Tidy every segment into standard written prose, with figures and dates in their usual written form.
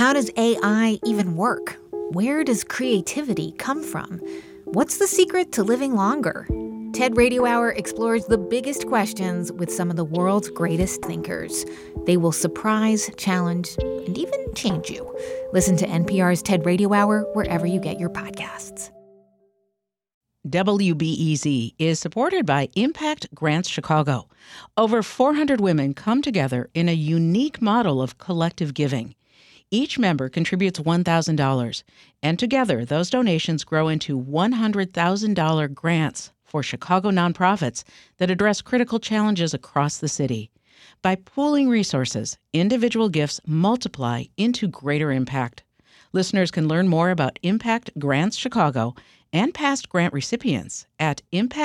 How does AI even work? Where does creativity come from? What's the secret to living longer? TED Radio Hour explores the biggest questions with some of the world's greatest thinkers. They will surprise, challenge, and even change you. Listen to NPR's TED Radio Hour wherever you get your podcasts. WBEZ is supported by Impact Grants Chicago. Over 400 women come together in a unique model of collective giving. Each member contributes $1,000, and together those donations grow into $100,000 grants for Chicago nonprofits that address critical challenges across the city. By pooling resources, individual gifts multiply into greater impact. Listeners can learn more about Impact Grants Chicago and past grant recipients at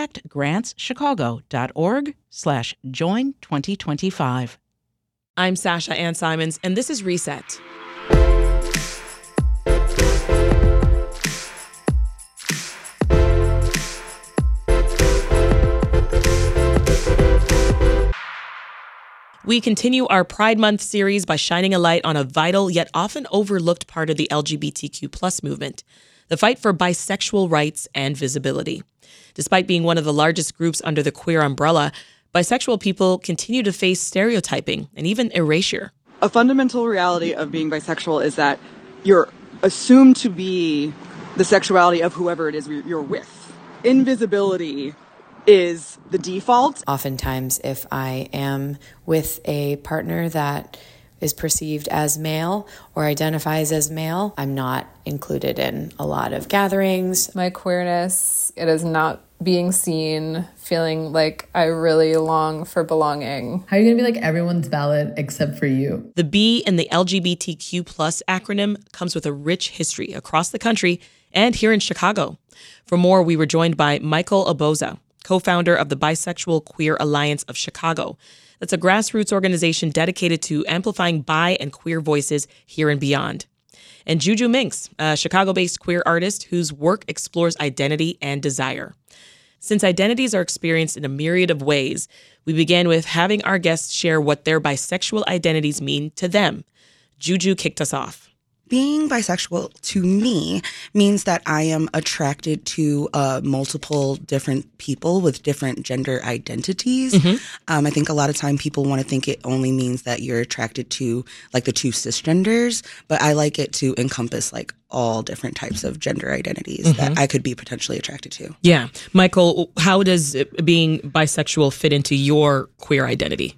impactgrantschicago.org/join2025. I'm Sasha Ann Simons, and this is Reset. We continue our Pride Month series by shining a light on a vital yet often overlooked part of the LGBTQ+ movement, the fight for bisexual rights and visibility. Despite being one of the largest groups under the queer umbrella, bisexual people continue to face stereotyping and even erasure. A fundamental reality of being bisexual is that you're assumed to be the sexuality of whoever it is you're with. Invisibility is the default. Oftentimes, if I am with a partner that is perceived as male or identifies as male, I'm not included in a lot of gatherings. My queerness, it is not being seen, feeling like I really long for belonging. How are you going to be like everyone's valid except for you? The B in the LGBTQ+ acronym comes with a rich history across the country and here in Chicago. For more, we were joined by Michael Oboza, co-founder of the Bisexual Queer Alliance of Chicago. That's a grassroots organization dedicated to amplifying bi and queer voices here and beyond. And Juju Minks, a Chicago-based queer artist whose work explores identity and desire. Since identities are experienced in a myriad of ways, we began with having our guests share what their bisexual identities mean to them. Juju kicked us off. Being bisexual to me means that I am attracted to multiple different people with different gender identities. I think a lot of time people want to think it only means that you're attracted to like the two cisgenders, but I like it to encompass like all different types of gender identities that I could be potentially attracted to. Yeah. Michael, how does being bisexual fit into your queer identity?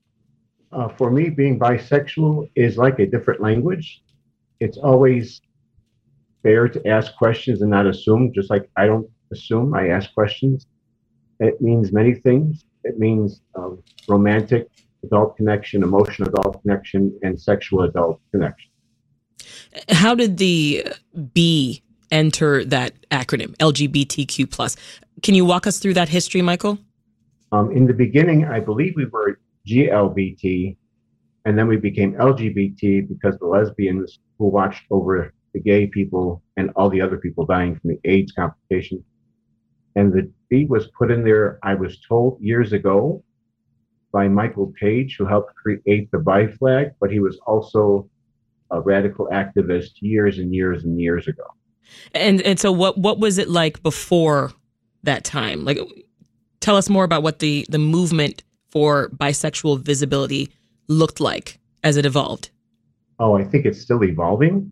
For me, being bisexual is like a different language. It's always fair to ask questions and not assume, just like I don't assume, I ask questions. It means many things. It means romantic adult connection, emotional adult connection, and sexual adult connection. How did the B enter that acronym, LGBTQ+? Can you walk us through that history, Michael? In the beginning, I believe we were GLBT, and then we became LGBT because the lesbians who watched over the gay people and all the other people dying from the AIDS complications. And the B was put in there, I was told years ago, by Michael Page, who helped create the bi flag, but he was also a radical activist years and years and years ago. And so what was it like before that time? Like, tell us more about what the movement for bisexual visibility looked like as it evolved. Oh, I think it's still evolving.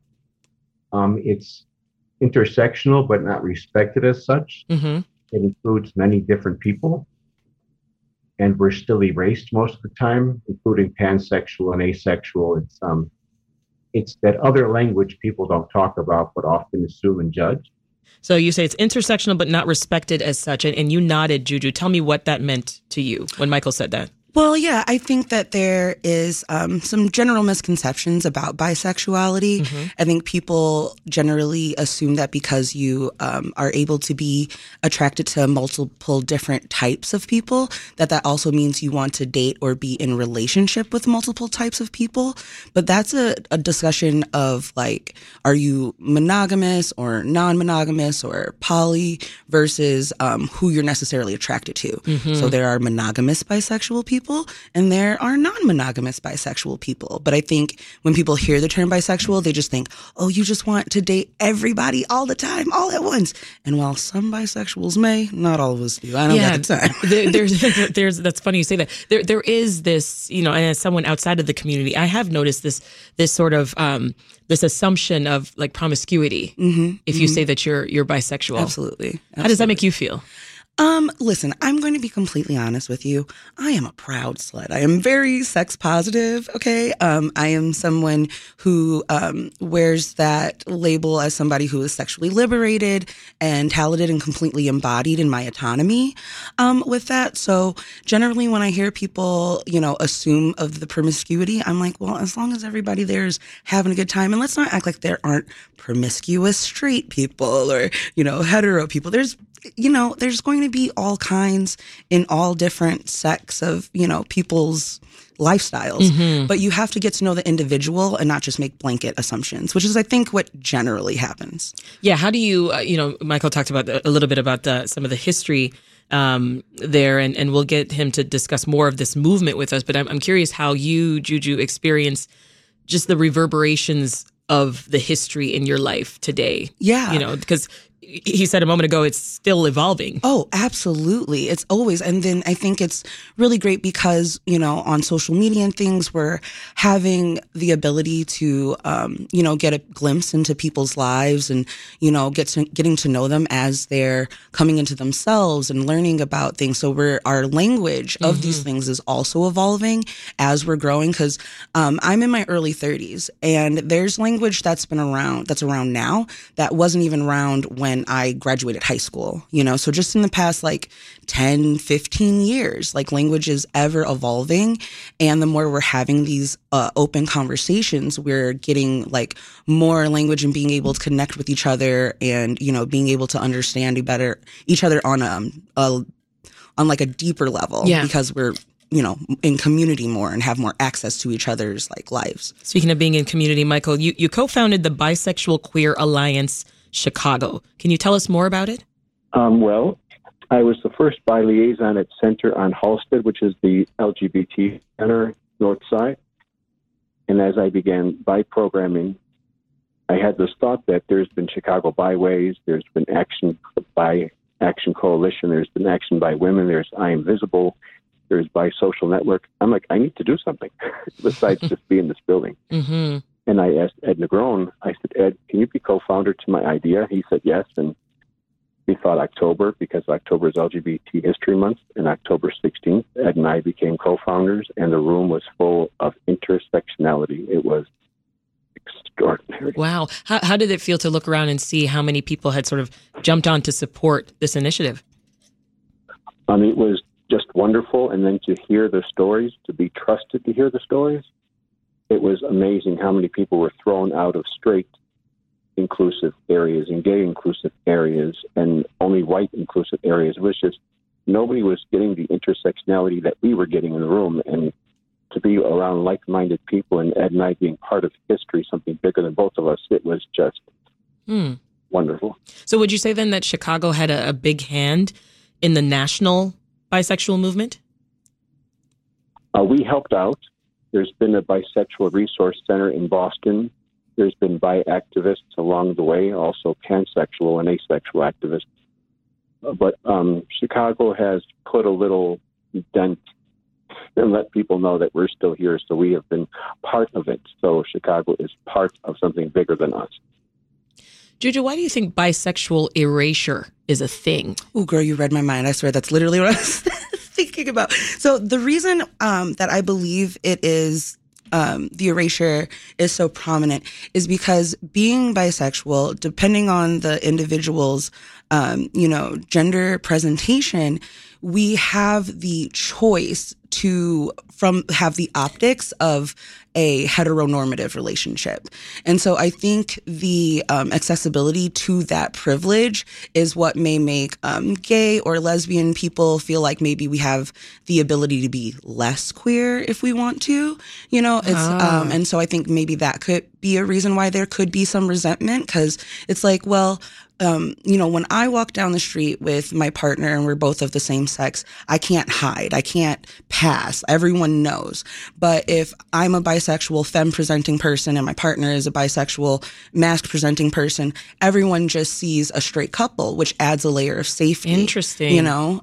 It's intersectional, but not respected as such. It includes many different people. And we're still erased most of the time, including pansexual and asexual. It's that other language people don't talk about, but often assume and judge. So you say it's intersectional, but not respected as such. And you nodded, Juju. Tell me what that meant to you when Michael said that. Well, yeah, I think that there is some general misconceptions about bisexuality. I think people generally assume that because you are able to be attracted to multiple different types of people, that also means you want to date or be in relationship with multiple types of people. But that's a discussion of like, are you monogamous or non-monogamous or poly versus who you're necessarily attracted to. So there are monogamous bisexual people. people and there are non-monogamous bisexual people. But I think when people hear the term bisexual, they just think, oh, you just want to date everybody all the time, all at once. And while some bisexuals may, not all of us do. I don't got the time. There's that's funny you say that. There is this, and as someone outside of the community, I have noticed this sort of this assumption of like promiscuity if you say that you're bisexual. Absolutely. How does that make you feel? Listen, I'm going to be completely honest with you. I am a proud slut. I am very sex positive. Okay. I am someone who, wears that label as somebody who is sexually liberated and talented and completely embodied in my autonomy, with that. So generally when I hear people, assume of the promiscuity, I'm like, well, as long as everybody there is having a good time, and let's not act like there aren't promiscuous straight people or, hetero people. There's going to be all kinds in all different sects of, people's lifestyles, but you have to get to know the individual and not just make blanket assumptions, which is, I think, what generally happens. Yeah. How do you, Michael talked about a little bit about some of the history there, and we'll get him to discuss more of this movement with us. But I'm curious how you, Juju, experience just the reverberations of the history in your life today. Yeah. Because he said a moment ago, it's still evolving. Oh, absolutely. It's always. And then I think it's really great because, on social media and things, we're having the ability to, get a glimpse into people's lives and, getting to know them as they're coming into themselves and learning about things. So our language of these things is also evolving as we're growing. Because I'm in my early 30s and there's language that's around now that wasn't even around when I graduated high school, so just in the past 10, 15 years, language is ever evolving. And the more we're having these open conversations, we're getting more language and being able to connect with each other and, being able to understand each other on a deeper level because we're in community more and have more access to each other's lives. Speaking of being in community, Michael, you co-founded the Bisexual Queer Alliance Chicago. Can you tell us more about it? Well, I was the first bi liaison at Center on Halsted, which is the LGBT center north side. And as I began bi programming, I had this thought that there's been Chicago Byways, there's been Bi Action Coalition, there's been Action by Women, there's I Am Visible, there's Bi Social Network. I'm like, I need to do something besides just be in this building. And I asked Ed Negron, I said, Ed, can you be co-founder to my idea? He said yes. And we thought October, because October is LGBT History Month, and October 16th, Ed and I became co-founders, and the room was full of intersectionality. It was extraordinary. Wow. How did it feel to look around and see how many people had sort of jumped on to support this initiative? It was just wonderful. And then to hear the stories, to be trusted to hear the stories, it was amazing how many people were thrown out of straight inclusive areas and gay inclusive areas and only white inclusive areas. It was just, nobody was getting the intersectionality that we were getting in the room. And to be around like-minded people and Ed and I being part of history, something bigger than both of us, it was just wonderful. So would you say then that Chicago had a big hand in the national bisexual movement? We helped out. There's been a bisexual resource center in Boston. There's been bi activists along the way, also pansexual and asexual activists. But Chicago has put a little dent and let people know that we're still here. So we have been part of it. So Chicago is part of something bigger than us. Juju, why do you think bisexual erasure is a thing? Oh, girl, you read my mind. I swear that's literally what I was thinking about. So the reason that I believe it is the erasure is so prominent is because being bisexual, depending on the individual's, gender presentation, we have the choice to have the optics of a heteronormative relationship. And so I think the accessibility to that privilege is what may make gay or lesbian people feel like maybe we have the ability to be less queer if we want to, you know, and so I think maybe that could be a reason why there could be some resentment, because it's like, well, you know, when I walk down the street with my partner and we're both of the same sex, I can't hide. I can't pass. Everyone knows. But if I'm a bisexual femme-presenting person and my partner is a bisexual masc-presenting person, everyone just sees a straight couple, which adds a layer of safety. Interesting. You know?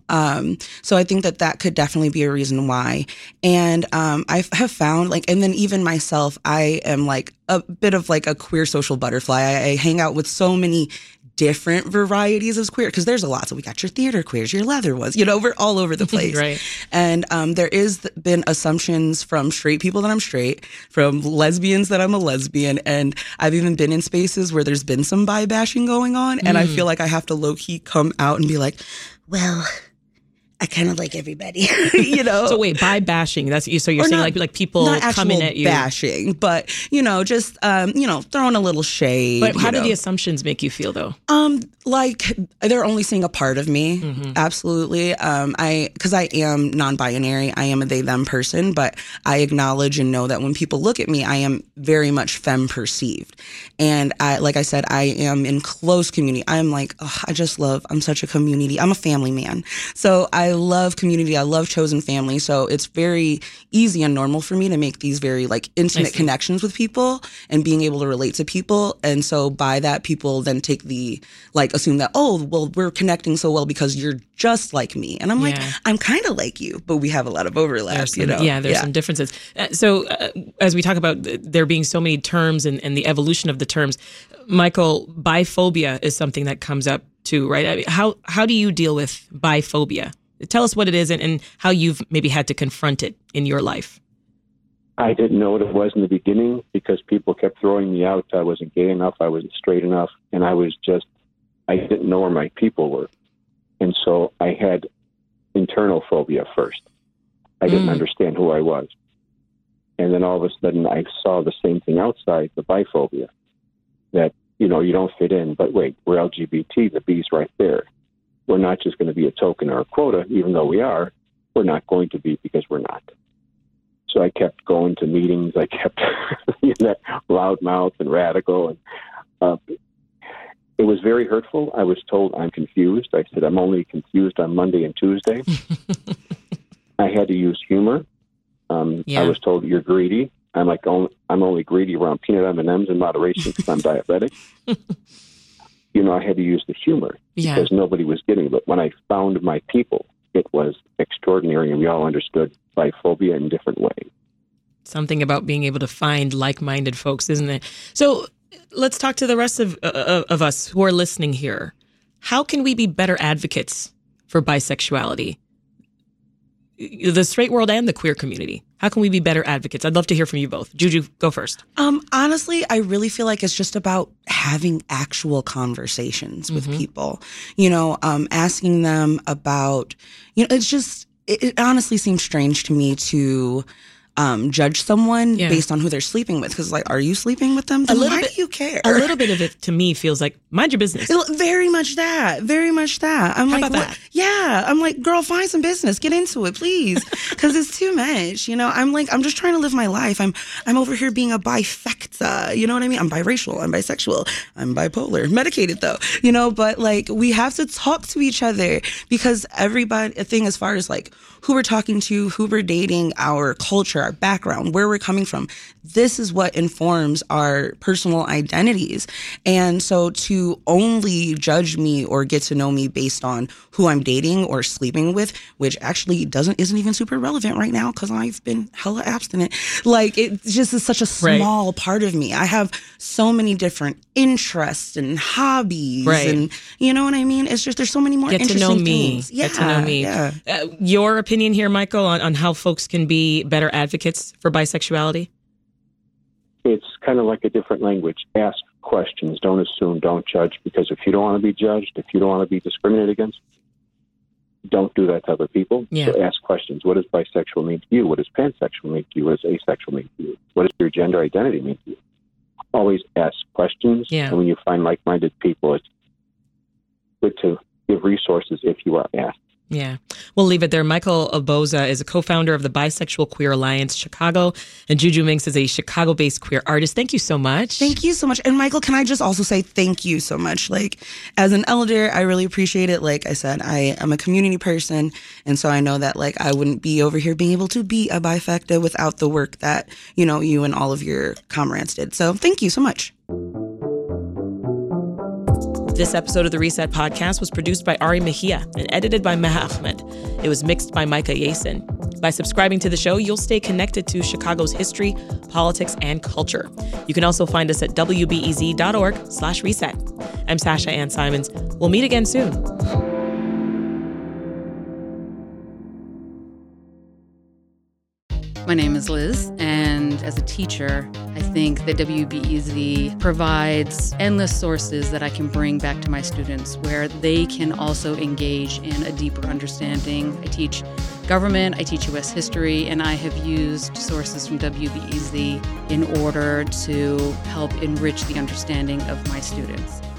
So I think that could definitely be a reason why. And I have found, like, and then even myself, I am like a bit of like a queer social butterfly. I hang out with so many different varieties of queer, because there's a lot. So we got your theater queers, your leather ones, you know, we're all over the place. Right. And there is been assumptions from straight people that I'm straight, from lesbians that I'm a lesbian. And I've even been in spaces where there's been some bi bashing going on. And I feel like I have to low key come out and be like, well, I kind of like everybody, you know. So wait, bi bashing? That's so you're saying like people coming at you, bashing, but you know, just you know, throwing a little shade. But how do the assumptions make you feel though? Like they're only seeing a part of me. Mm-hmm. Absolutely. Because I am non-binary. I am a they them person, but I acknowledge and know that when people look at me, I am very much femme perceived. And like I said, I am in close community. I'm like, I'm such a community. I'm a family man. So I love community. I love chosen family. So it's very easy and normal for me to make these very like intimate connections with people and being able to relate to people. And so by that, people then take the assume that, oh, well, we're connecting so well because you're just like me. And I'm like, I'm kind of like you, but we have a lot of overlap, you know? Yeah, there's some differences. So as we talk about there being so many terms and the evolution of the terms, Michael, biphobia is something that comes up too, right? I mean, how do you deal with biphobia? Tell us what it is and how you've maybe had to confront it in your life. I didn't know what it was in the beginning because people kept throwing me out. I wasn't gay enough. I wasn't straight enough. And I didn't know where my people were. And so I had internal phobia first. I didn't understand who I was. And then all of a sudden I saw the same thing outside, the biphobia, that, you know, you don't fit in, but wait, we're LGBT, the B's right there. We're not just going to be a token or a quota, even though we are. We're not going to be because we're not. So I kept going to meetings. I kept that loudmouth and radical. And it was very hurtful. I was told I'm confused. I said, I'm only confused on Monday and Tuesday. I had to use humor. I was told you're greedy. I'm like, I'm only greedy around peanut M&Ms in moderation because I'm diabetic. You know, I had to use the humor because nobody was getting it. But when I found my people, it was extraordinary, and we all understood biphobia in different ways. Something about being able to find like-minded folks, isn't it? So let's talk to the rest of us who are listening here. How can we be better advocates for bisexuality? The straight world and the queer community. How can we be better advocates? I'd love to hear from you both. Juju, go first. Honestly, I really feel like it's just about having actual conversations with people, you know, asking them about, you know, it honestly seems strange to me to judge someone based on who they're sleeping with. Because, like, are you sleeping with them? Then why do you care? A little bit of it, to me, feels like, mind your business. Very much that. Very much that. I'm How like, about that? Yeah. I'm like, girl, find some business. Get into it, please. Because it's too much. You know, I'm like, I'm just trying to live my life. I'm over here being a bifecta. You know what I mean? I'm biracial. I'm bisexual. I'm bipolar. Medicated, though. You know, but, like, we have to talk to each other because everybody, a thing as far as, like, who we're talking to, who we're dating, our culture, our background, where we're coming from. This is what informs our personal identities. And so to only judge me or get to know me based on who I'm dating or sleeping with, which actually isn't even super relevant right now because I've been hella abstinent. Like, it just is such a small part of me. I have so many different interests and hobbies and you know what I mean? It's just, there's so many more interesting things. Get to know me. Yeah. Your opinion here, Michael, on how folks can be better advocates for bisexuality? It's kind of like a different language. Ask questions. Don't assume. Don't judge. Because if you don't want to be judged, if you don't want to be discriminated against, don't do that to other people. Yeah. So ask questions. What does bisexual mean to you? What does pansexual mean to you? What does asexual mean to you? What does your gender identity mean to you? Always ask questions. Yeah. And when you find like-minded people, it's good to give resources if you are asked. Yeah. We'll leave it there. Michael Oboza is a co-founder of the Bisexual Queer Alliance Chicago, and Juju Minks is a Chicago-based queer artist. Thank you so much. Thank you so much. And Michael, can I just also say thank you so much? Like, as an elder, I really appreciate it. Like I said, I am a community person, and so I know that, like, I wouldn't be over here being able to be a bifecta without the work that, you know, you and all of your comrades did. So thank you so much. This episode of the Reset Podcast was produced by Ari Mejia and edited by Meha Ahmed. It was mixed by Micah Yasin. By subscribing to the show, you'll stay connected to Chicago's history, politics, and culture. You can also find us at wbez.org/reset. I'm Sasha Ann Simons. We'll meet again soon. My name is Liz, and as a teacher, I think that WBEZ provides endless sources that I can bring back to my students where they can also engage in a deeper understanding. I teach government, I teach U.S. history, and I have used sources from WBEZ in order to help enrich the understanding of my students.